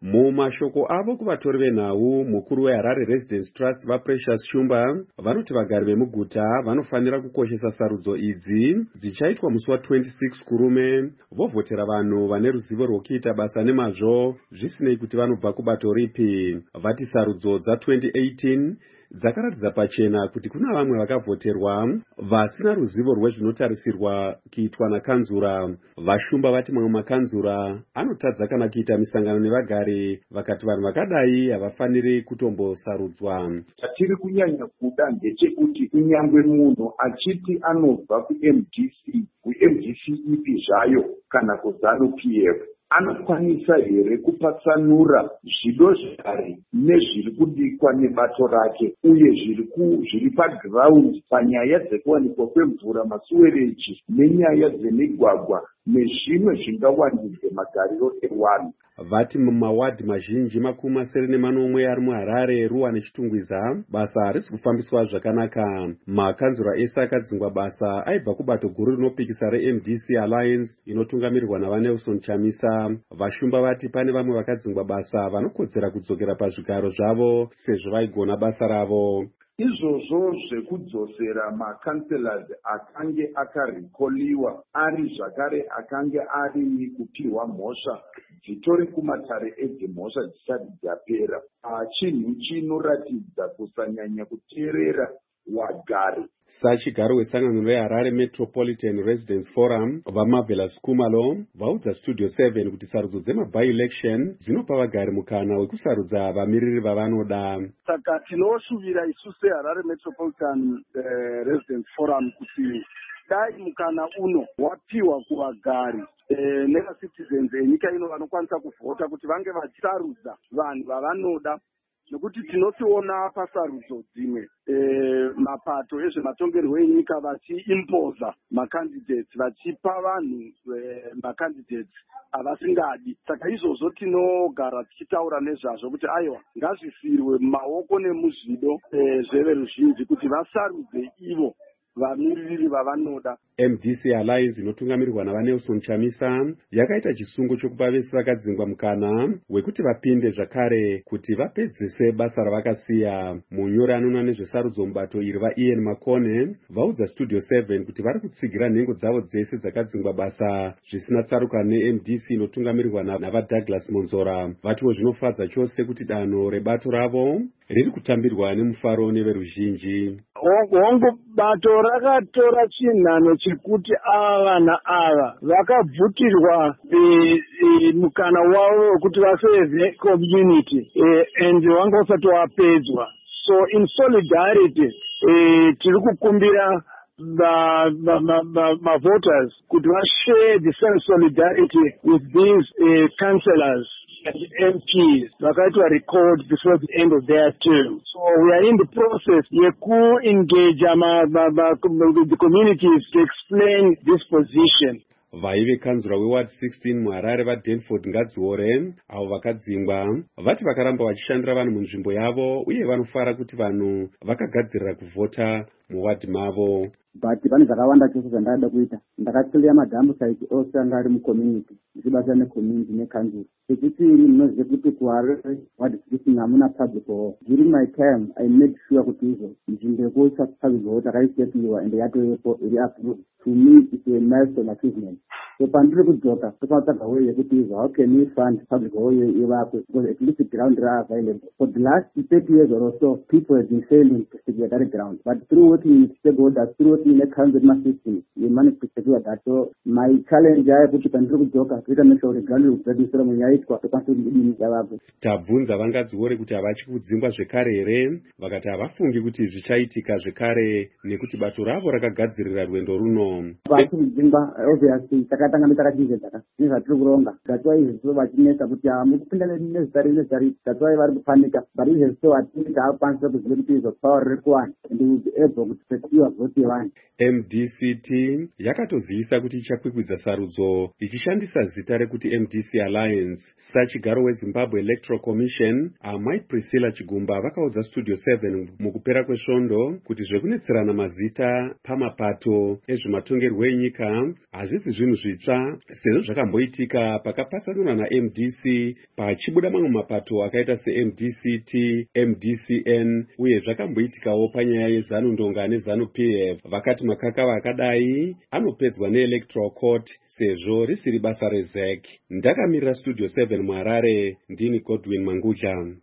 Mumashoko avo kuvatori venhau, mukuru weHarare Residence Trust vaPrecious Shumba vanoti vagari vemuguta vanofanira kukoshesa sarudzo idzi dzichaitwa musi wa26 kurume vovhotera vanhu vane ruzivo rwokuita basa nemazvo zvisinei kuti vanobva kubato ripi. Vati sarudzo dza2018 dzakaratidza pachena kuti kuna vamwe vakavhoterwa vasina ruzivo rwezvinotarisirwa kuitwa nakanzura. Vashumba vati mamwe makanzura anotadza kana kuita misangano nevagari, vakati vanhu vakadai havafaniri kutombosarudzwa. Chatiri kunyanya kuda ndechekuti kunyangwe munhu achiti anobva kuMDC ipi zvayo kana kuZANU-PF anokwanisa here kupatsanura zvido zvare nezviri kudikwa nebato rake uye zviri pagiraundi panyaya dzekuwanikwa kwemvura, masuwereji nenyaya dzemigwagwa nezvimwe zvingawandidze magariro evanhu. Vati mumawadhi mazhinji 80 ari muHarare, Ruwa neChitungwiza basa harisi kufambiswa zvakanaka. Makanzura ese akadzingwa basa aibva kubato guru rinopikisa reMDC Alliance inotungamirirwa naVaNelson Chamisa. Vashumba vati pane vamwe vakadzingwa basa vanokodzera kudzokera pazvigaro zvavo sezvo vaigona basa ravo. Izvozvo zvekudzosera makanselors akange akarikoliwa ari zvakare akange ari kupiwa mhosva dzitori kumatare edzimhosva dzisati dzapera, chinhu chinoratidza kusanyanya kuteerera wagari. Sachigaro wesangano reHarare Metropolitan Residence Forum vaMarvelous Kumalo vaudza Studio 7 kuti sarudzo dzema-by-election dzinopa vagari mukana wekusarudza vamiriri vavanoda. Saka tinosuvira isu seHarare Metropolitan Residence Forum kuti dai mukana uno wapiwa kuvagari nevacitizens enyika ino vanokwanisa kuvhota kuti vange vachisarudza vanhu vavanoda, nekuti tinotiona pasarudzo dzimwe mapato ezvematongerwo enyika vachiimpoza macandidates, vachipa vanhu macandidates avasingadi. Saka izvozvo tinogara tichitaura nezvazvo kuti aiwa ngazvisirwe mumaoko nemuzvido zveveruzhinji kuti vasarudze ivo vamiriri vavanoda. MDC Alliance inotungamirirwa naVaNelson Chamisa yakaita chisungo chokupa vese vakadzingwa mukana wekuti vapinde zvakare kuti vapedzese basa ravakasiya. Munyori anoona nezvesarudzo mubato iri vaIan Makone vaudza Studio 7 kuti vari kutsigira nhengo dzavo dzese dzakadzingwa basa zvisina tsaruka neMDC inotungamirirwa navaDouglas Monzora. Vatiwo zvinofadza chose kuti danho rebato ravo riri kutambirwa nemufaro neveruzhinji. Hongu bato rakatora chinhano chekuti ava naava vakabvutirwa mukana wavo wekuti vasevhe community and wanga usati wapedzwa. So in solidarity tiri kukumbira voters kuti vashare the same solidarity with these councillors and MPs vakaitwa record before the end of their term. So we are in the process yeku-engage the communities to explain this position. Vaive kanzura weWard 16 muHarare vaDanford Ngadziore avo vakadzingwa vati vakaramba vachishandira vanhu munzvimbo yavo uye vanofara kuti vanhu vakagadzirira kuvhota muwadhi mavo. But pane zvakawanda chose zvandada kuita. Ndakaclear madhambu site ose anga ari mucommunity ndichibatana necommunity nekanzura. Chechipiri munoziva kuti kuHarare Ward 16 hamuna public hall. During my time I made sure kuti izvo nzvimbo yekuisa public hall takaisepiwa and yatovepo iri approved. To me it's a milestone achievement. So pandiri kudzoka tokatsvaga way yekuti izvo how can we fund public hall ivakwe because at least the ground are available. For the last 30 years or so people have been failing to secure that ground, but through working with stakeholders, through working in a council system we managed to secure that. So my challenge ayekuti pandiri kudzoka kuita make sure ground rikupedzisira munyaitwa tokwanisa kudini yavakwe. Tabvunza vangadziore kuti havachi kudzingwa zvekare here, vakati havafungi kuti zvichaitika zvekare nekuti bato ravo rakagadzirira rwendo runo. Vati kudzingwa obviously takatanga takachizedzaka nezvatiri kuronga. That's why izvo vachinesa kuti mukupinda nezitari that's why vari kupanika, but izvo atingi taakwanisa kuziva kuti izvo power riri kuwana and we will be able to secure vote yevanhu. MDCT yakatozivisa kuti ichakwikwidza sarudzo ichishandisa zita rekuti MDC Alliance. Sachigaro weZimbabwe Electoral Commission Amai Priscilla Chigumba vakaudza Studio 7 mukupera kwesvondo kuti zvekunetserana mazita pamapato ezvematongerwo enyika hazvisi zvinhu zvitsva sezvo zvakamboitika pakapasanurwa naMDC pachibuda mamwe mapato akaita seMDCT, MDCN uye zvakamboitikawo panyaya yeZanu-Ndonga neZanu-PF. Vakati makakava akadai anopedzwa neElectoral Court sezvo risiri basa reZEC. Ndakamirira Studio 7 muHarare, ndini Godwin Manguja.